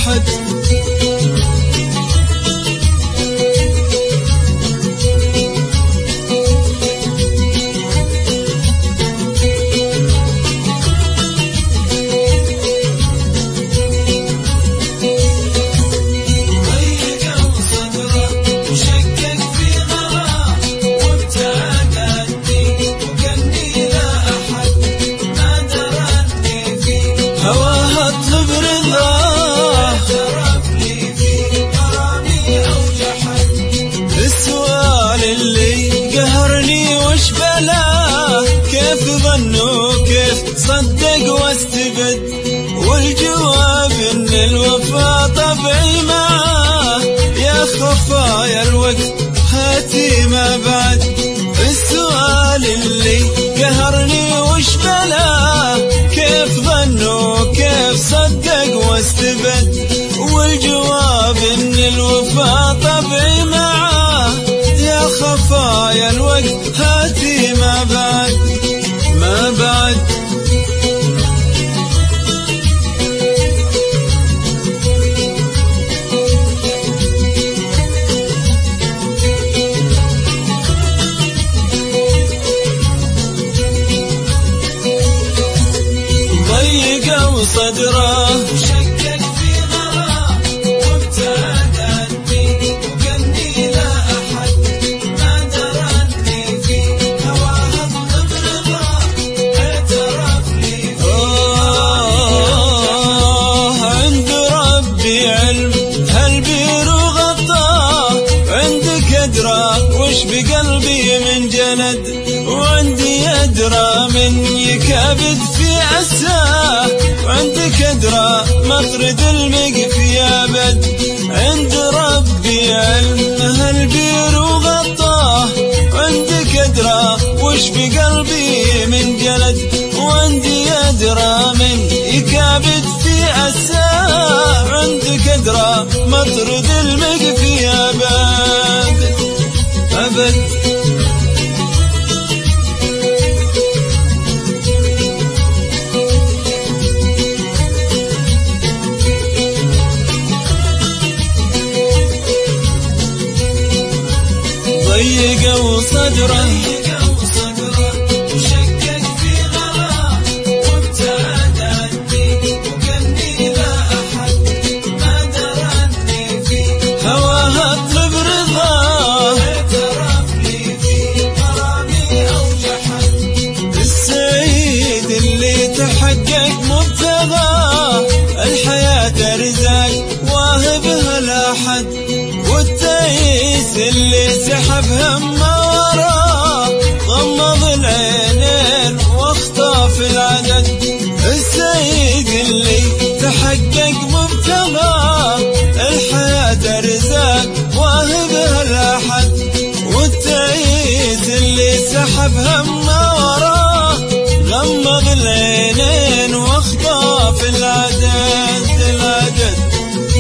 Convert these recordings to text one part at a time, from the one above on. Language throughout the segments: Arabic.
أحد. هواها اطلب رضاه السؤال اللي قهرني وش بلاه، كيف ظنوا كيف صدق واستبد، والجواب ان الوفا طبعي معاه، يا خفايا الوقت هاتي ما بعد. السؤال اللي قهرني وش بلاه، كيف ظنوا كيف صدق واستبد، والجواب ان الوفا طبعي معاه، يا خفايا الوقت هاتي ما بعد ما بعد. ضيق صدره وشكك في غراه، وابتعدني وكني لا أحد ما درني فيه، هواها اطلب رضاه اعترف لي عند ربي علم هالبير وغطاه، عندك أدرى وش بقلبي من جلد، وعندي أدرى من يكابد في عساه، وعندك أدرى مطرد المقفي أبد. عند ربي علم هالبير وغطاه، وعندك أدرى وش بقلبي من جلد، وعندي أدرى من يكابد في عساه، عندك أدرى مطرد المقفي أبد أبد. ضيق صدره وشكك في غراه، وابتعدني وكني لا أحد ما درني فيه، هواها اطلب رضاه اعترف لي فيه غرامي أو جحد. السعيد اللي تحقق مبتغاه، الحياة رزاق واهبها الأحد، والتعيس اللي سحب همه وراه، غمض العينين واخطف العدد. السعيد اللي تحقق مبتغاه، الحياة رزاق واهبها الأحد، والتعيس اللي سحب همه وراه، غمض العينين واخطف العدد العدد.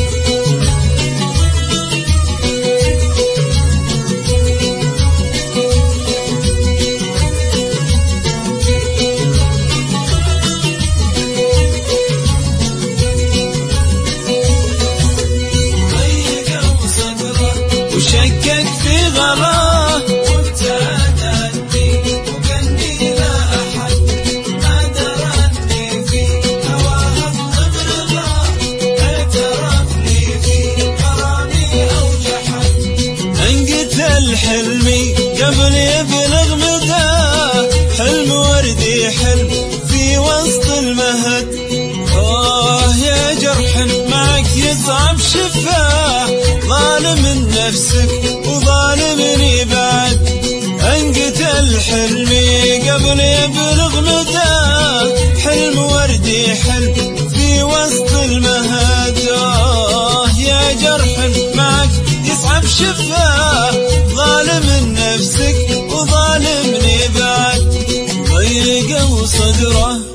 وشكك في غراه، وابتعدني وكني لا أحد ما درني فيه، هواها اطلب رضاه اعترف لي فيه غرامي أو جحد. انقت الحلمي قبل يبلغ مداه، حلم وردي حلم في وسط المهد، يا جرح معك يصعب شفاه، ظالم نفسك وظالمني بعد. انقت الحلمي قبل يبلغ مداه، حلم وردي حلم في وسط المهد، يا جرح معك يصعب شفاه، ظالم نفسك وظالمني بعد. ضيق صدره